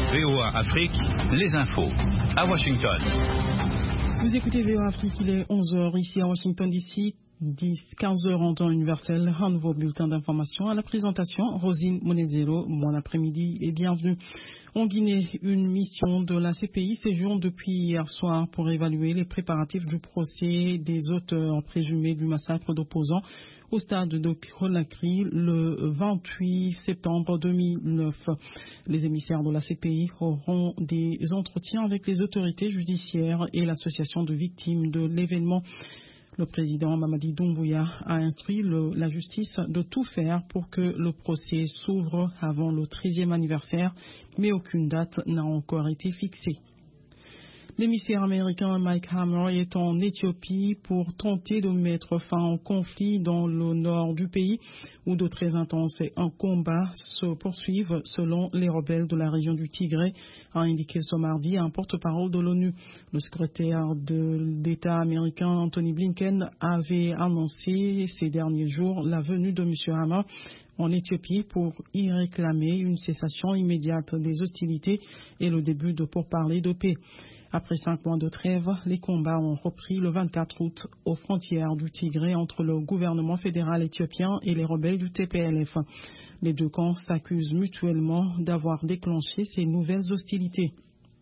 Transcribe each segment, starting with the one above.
VOA Afrique, les infos. À Washington. Vous écoutez VOA Afrique, il est 11h ici à Washington DC, 15h en temps universel. Un nouveau bulletin d'information à la présentation. Rosine Monezero, bon après-midi et bienvenue. En Guinée, une mission de la CPI séjourne depuis hier soir pour évaluer les préparatifs du procès des auteurs présumés du massacre d'opposants au stade de Conakry le 28 septembre 2009. Les émissaires de la CPI auront des entretiens avec les autorités judiciaires et l'association de victimes de l'événement. Le président Mamadi Doumbouya a instruit la justice de tout faire pour que le procès s'ouvre avant le 13e anniversaire, mais aucune date n'a encore été fixée. L'émissaire américain Mike Hammer est en Éthiopie pour tenter de mettre fin au conflit dans le nord du pays, où de très intenses combats se poursuivent selon les rebelles de la région du Tigré, a indiqué ce mardi un porte-parole de l'ONU. Le secrétaire d'État américain Anthony Blinken avait annoncé ces derniers jours la venue de M. Hammer en Éthiopie pour y réclamer une cessation immédiate des hostilités et le début de pourparlers de paix. Après 5 mois de trêve, les combats ont repris le 24 août aux frontières du Tigré entre le gouvernement fédéral éthiopien et les rebelles du TPLF. Les deux camps s'accusent mutuellement d'avoir déclenché ces nouvelles hostilités.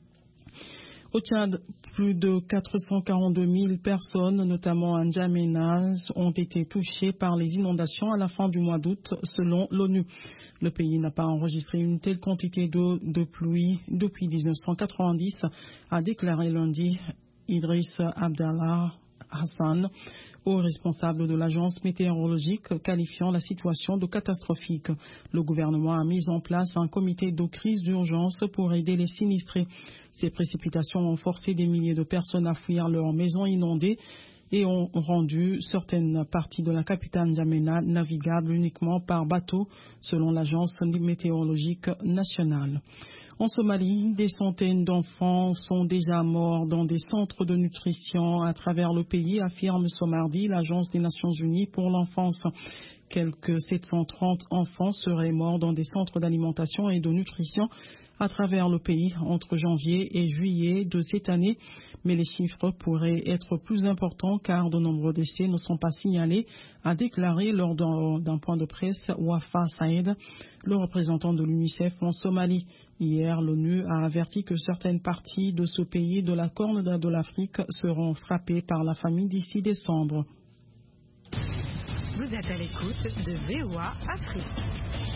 Au Tchad, plus de 442 000 personnes, notamment à N'Djamena, ont été touchées par les inondations à la fin du mois d'août, selon l'ONU. Le pays n'a pas enregistré une telle quantité d'eau de pluie depuis 1990, a déclaré lundi Idriss Abdallah Hassan, haut responsable de l'agence météorologique, qualifiant la situation de catastrophique. Le gouvernement a mis en place un comité de crise d'urgence pour aider les sinistrés. Ces précipitations ont forcé des milliers de personnes à fuir leurs maisons inondées et ont rendu certaines parties de la capitale N'Djamena navigables uniquement par bateau, selon l'agence météorologique nationale. En Somalie, des centaines d'enfants sont déjà morts dans des centres de nutrition à travers le pays, affirme ce mardi l'Agence des Nations Unies pour l'enfance. Quelques 730 enfants seraient morts dans des centres d'alimentation et de nutrition à travers le pays entre janvier et juillet de cette année, mais les chiffres pourraient être plus importants car de nombreux décès ne sont pas signalés, a déclaré lors d'un point de presse Wafa Saïd, le représentant de l'UNICEF en Somalie. Hier, l'ONU a averti que certaines parties de ce pays de la Corne de l'Afrique seront frappées par la famine d'ici décembre. Vous êtes à l'écoute de VOA Afrique.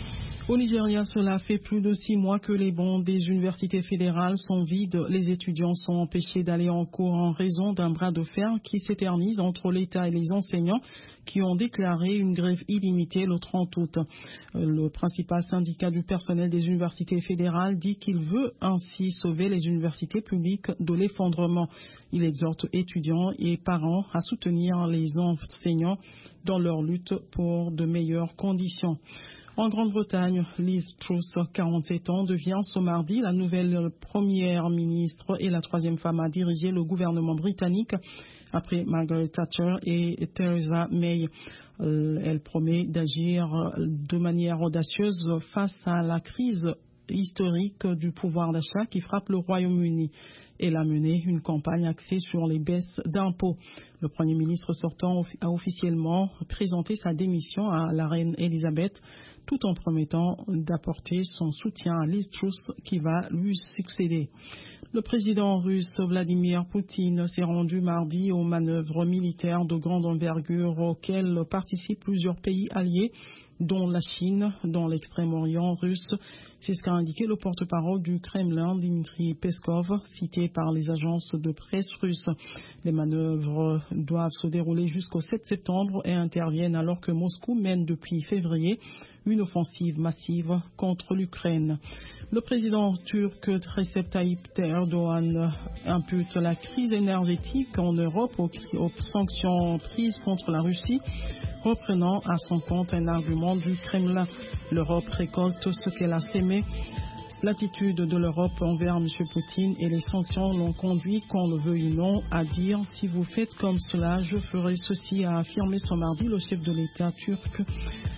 Au Nigeria, cela fait plus de 6 mois que les bancs des universités fédérales sont vides. Les étudiants sont empêchés d'aller en cours en raison d'un bras de fer qui s'éternise entre l'État et les enseignants qui ont déclaré une grève illimitée le 30 août. Le principal syndicat du personnel des universités fédérales dit qu'il veut ainsi sauver les universités publiques de l'effondrement. Il exhorte étudiants et parents à soutenir les enseignants dans leur lutte pour de meilleures conditions. En Grande-Bretagne, Liz Truss, 47 ans, devient ce mardi la nouvelle première ministre et la 3e femme à diriger le gouvernement britannique après Margaret Thatcher et Theresa May. Elle promet d'agir de manière audacieuse face à la crise historique du pouvoir d'achat qui frappe le Royaume-Uni. Elle a mené une campagne axée sur les baisses d'impôts. Le Premier ministre sortant a officiellement présenté sa démission à la reine Elisabeth, tout en promettant d'apporter son soutien à Liz Truss qui va lui succéder. Le président russe Vladimir Poutine s'est rendu mardi aux manœuvres militaires de grande envergure auxquelles participent plusieurs pays alliés, dont la Chine, dans l'extrême-orient russe. C'est ce qu'a indiqué le porte-parole du Kremlin, Dmitry Peskov, cité par les agences de presse russes. Les manœuvres doivent se dérouler jusqu'au 7 septembre et interviennent alors que Moscou mène depuis février une offensive massive contre l'Ukraine. Le président turc Recep Tayyip Erdogan impute la crise énergétique en Europe aux sanctions prises contre la Russie, reprenant à son compte un argument du Kremlin. L'Europe récolte ce qu'elle a sémé. L'attitude de l'Europe envers M. Poutine et les sanctions l'ont conduit, qu'on le veuille ou non, à dire « si vous faites comme cela, je ferai ceci », a affirmé ce mardi le chef de l'État turc.